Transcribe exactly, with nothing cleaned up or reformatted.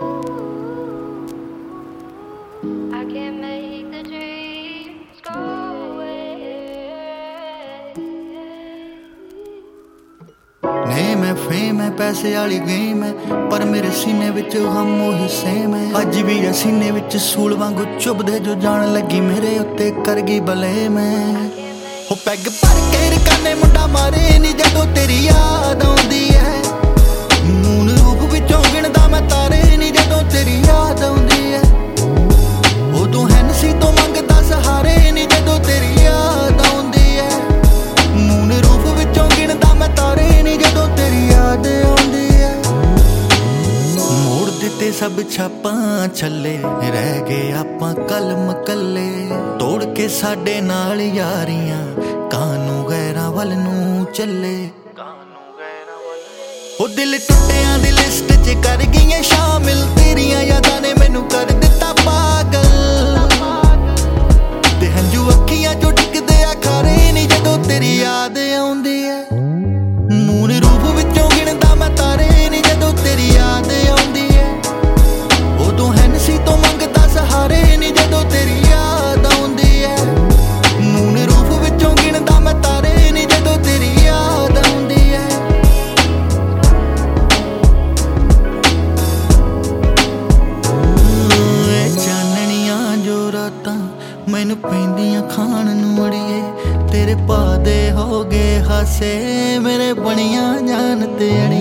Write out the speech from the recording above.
I can't make the dreams go away. नहीं मैं fame है पैसे वाली गेम है पर मेरे सीने विच गम ओही सेम है अज भी है सीने विच सूल वांगू चुभदे जो जान लगी मेरे उत्ते कर गई भले मैं हो पैग भर के रकाने मुंडा मारे नी जदों तेरी याद आउंदी है मून रूप विचों गिणदा मैं तारे नी जदों तेरी याद आउंदी है उदों हैनसी तो मंगदा सहारे नी जदों तेरी याद आउंदी है मून रूप विचों गिणदा मैं तारे नी जदों तेरी याद आउंदी है मोड़ दिते सब छापां छल्ले रह गए आपां कलम कल्ले तोड़ के साडे नाल यारियां कानू गैरां वल नूं चले ओ दिल टुटियां दी लिस्ट च कर गईयां शामिल तेरियां यादां ने मैनू कर दिता पागल ते हंजू अखियां चों डिगदे आ खारे नी जदों तेरी याद आउंदी है मून रूप विचों गिणदा मैं तारे नी जदों तेरी याद आउंदी है उदों हैनसी तो मंगदा सहारे नी जदों तेरी याद आउंदी है मून रूप विचों गिणदा मैं तारे नी जदों तेरी याद आउंदी है चानणियां जो रातां मैनू पैंदियां खाण नूं अड़िए तेरे पादे हो गए हासे मेरे बणियां जान ते अड़िए